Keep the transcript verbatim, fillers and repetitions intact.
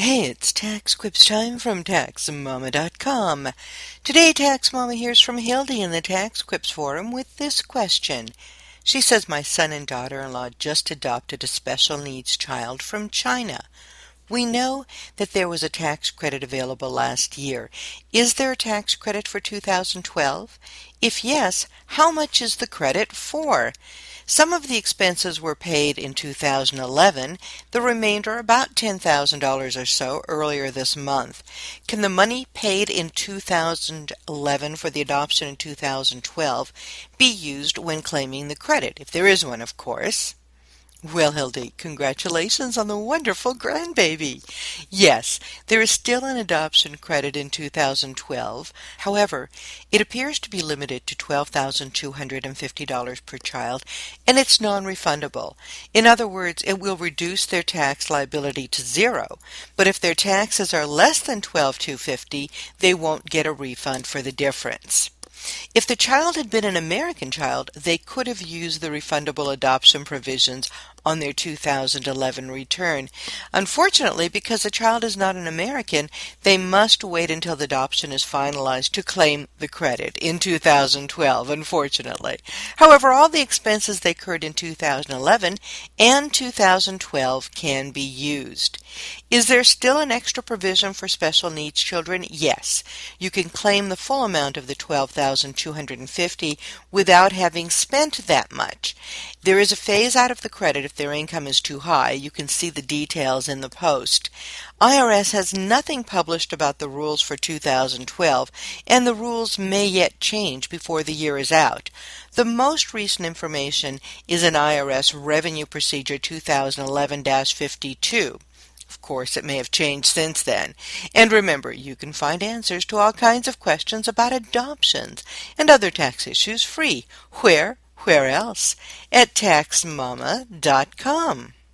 Hey, it's Tax Quips time from Tax Mama dot com. Today, Tax Mama hears from Hildy in the Tax Quips forum with this question. She says, my son and daughter-in-law just adopted a special needs child from China. We know that there was a tax credit available last year. Is there a tax credit for two thousand twelve? If yes, how much is the credit for? Some of the expenses were paid in two thousand eleven, the remainder, about ten thousand dollars or so, earlier this month. Can the money paid in two thousand eleven for the adoption in two thousand twelve be used when claiming the credit, if there is one, of course? Well, Hildy, congratulations on the wonderful grandbaby. Yes, there is still an adoption credit in two thousand twelve. However, it appears to be limited to twelve thousand two hundred fifty dollars per child, and it's non-refundable. In other words, it will reduce their tax liability to zero, but if their taxes are less than twelve thousand two hundred fifty dollars, they won't get a refund for the difference. If the child had been an American child, they could have used the refundable adoption provisions on their two thousand eleven return. Unfortunately, because the child is not an American, they must wait until the adoption is finalized to claim the credit in two thousand twelve, unfortunately. However, all the expenses they incurred in two thousand eleven and two thousand twelve can be used. Is there still an extra provision for special needs children? Yes. You can claim the full amount of the twelve thousand two hundred fifty dollars without having spent that much. There is a phase out of the credit if their income is too high. You can see the details in the post. I R S has nothing published about the rules for two thousand twelve, and the rules may yet change before the year is out. The most recent information is in I R S Revenue Procedure two thousand eleven dash fifty-two. Of course, it may have changed since then. And remember, you can find answers to all kinds of questions about adoptions and other tax issues free. Where? Where else? At Tax Mama dot com.